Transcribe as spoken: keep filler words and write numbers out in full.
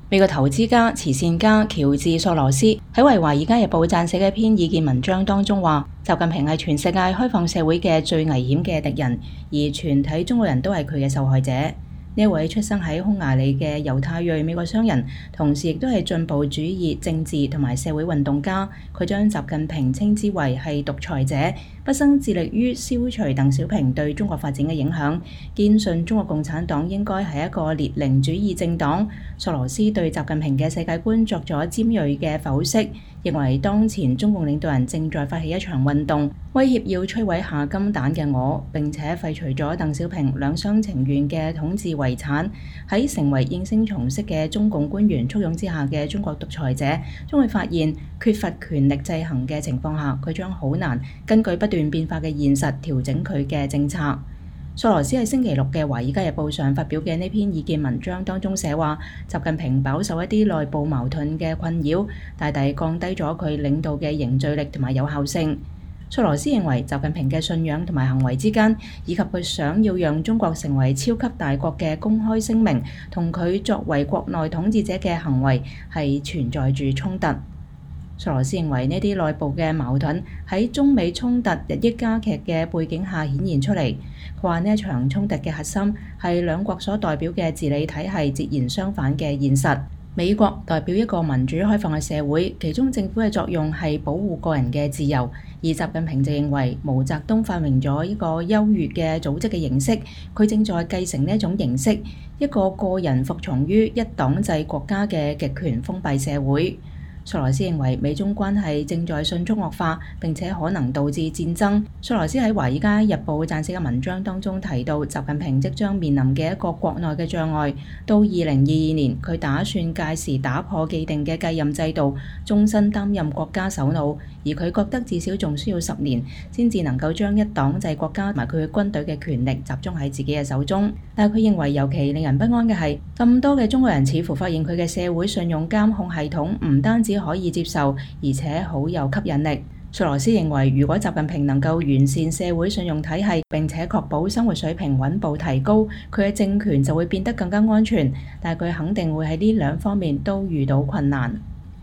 美國投資家、慈善家喬治索羅斯喺為《華爾街日報》撰寫嘅一篇意見文章當中話，習近平係全世界開放社會嘅最危險嘅敵人，而全體中國人都係佢嘅受害者。呢一位出生喺匈牙利嘅猶太裔美國商人，同時亦都係進步主義政治同埋社會運動家。佢將習近平稱之為係獨裁者，畢生致力於消除鄧小平對中國發展嘅影響，堅信中國共產黨應該係一個列寧主義政黨。索羅斯對習近平嘅世界觀作咗尖鋭嘅剖析，認為當前中共領導人正在發起一場運動，威脅要摧毀下金蛋嘅我，並且廢除咗鄧小平兩廂情願嘅統治遺產。喺成為應聲蟲式嘅中共官員簇擁之下嘅中國獨裁者，將會發現缺乏權力制衡嘅情況下，佢將好難根據不斷變化嘅現實調整佢嘅政策。索羅斯喺星期六嘅《華爾街日報》上發表嘅呢篇意見文章當中寫話，習近平飽受一啲內部矛盾嘅困擾，大大降低咗佢領導嘅凝聚力同埋有效性。索羅斯認為，習近平嘅信仰同埋行為之間，以及佢想要讓中國成為超級大國嘅公開聲明，同佢作為國內統治者嘅行為係存在住衝突。索羅斯認為呢啲內部嘅矛盾喺中美衝突日益加劇嘅背景下顯現出嚟。佢話呢一場衝突嘅核心係兩國所代表嘅治理體系截然相反嘅現實。美國代表一個民主開放嘅社會，其中政府嘅作用係保護個人嘅自由，而習近平就認為毛澤東發明咗一個優越嘅組織嘅形式，佢正在繼承呢一種形式，一個個人服從於一黨制國家嘅極權封閉社會。索羅斯認為美中關係正在迅速惡化，並且可能導致戰爭。索羅斯喺《華爾街日報》撰寫嘅文章當中提到，習近平即將面臨嘅一個國內嘅障礙。到二零二二年，佢打算屆時打破既定嘅繼任制度，終身擔任國家首腦。而佢覺得至少仲需要十年，先至能夠將一黨制國家同埋佢嘅軍隊嘅權力集中喺自己嘅手中。但係佢認為尤其令人不安嘅係，咁多嘅中國人似乎發現佢嘅社會信用監控系統唔單止可以接受，而且好有吸引力。索羅斯認為，如果習近平能夠完善社會信用體系，並且確保生活水平穩步提高，佢嘅政權就會變得更加安全。但係佢肯定會喺呢兩方面都遇到困難。